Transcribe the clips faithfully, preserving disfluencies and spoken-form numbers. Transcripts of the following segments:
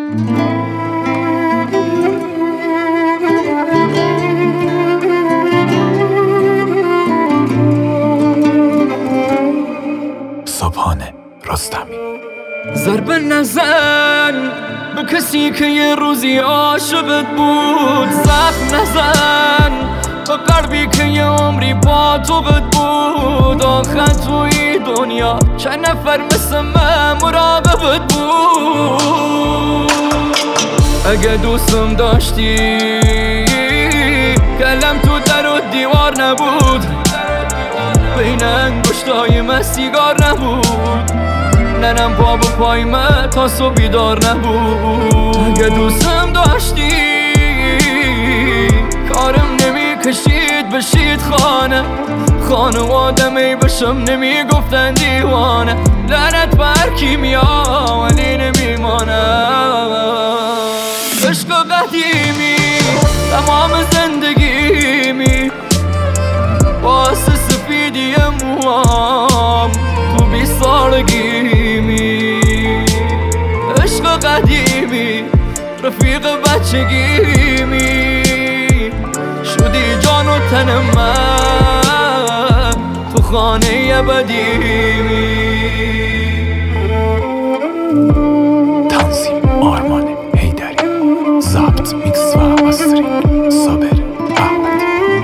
صبحانه رستمی. ضربه نزن به کسی که یه روزی عاشقت بود، زخم نزن به قلبی که یه عمری با تو بود. آخه توی دنیا چند نفر مثل من مراقبت بود. اگه دوستم داشتی کلم تو در و دیوار نبود، بین انگشتای من سیگار نبود، ننم پا به پای من تا صبح بیدار نبود. اگه دوستم داشتی کارم نمی کشید بشید خانه خانه آدمی بشم نمی گفتن دیوانه. لعنت بر کیمیا ولی نمیمانه. عشق قدیمی تمام زندگیمی باعث سفیدی موام تو بی سالگیمی. عشق قدیمی رفیق بچگیمی شدی جان و تن من تو خانه ابدیمی. تنظیم آرمان حیدری، ضبط میکس و مسترینگ صابر احمدی.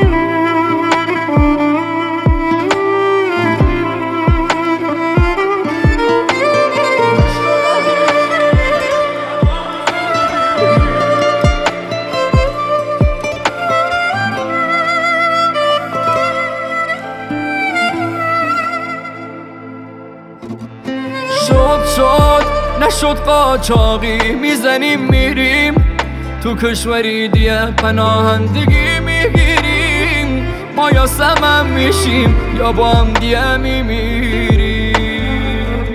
شد شد نشد قاچاقی میزنیم میریم تو کشوری دیگه پناهندگی میگیریم. ما یا سمم میشیم یا با هم دیگه میمیریم.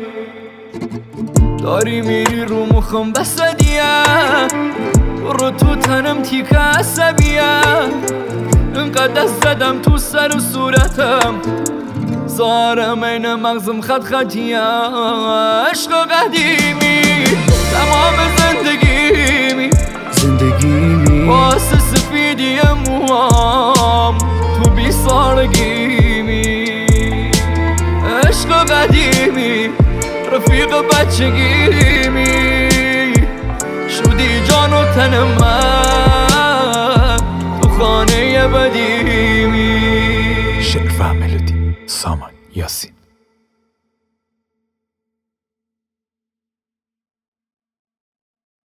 داری میری رو مخم بسدیه رو تو تنم تیکه عصبیه. انقدر زدم تو سر و صورتم زارم این مغزم خط خطیه. عشق قدیمی تمام زندگیمی زندگیمی واسه سفیدی موام تو بی سالگیمی. عشق قدیمی رفیق بچگی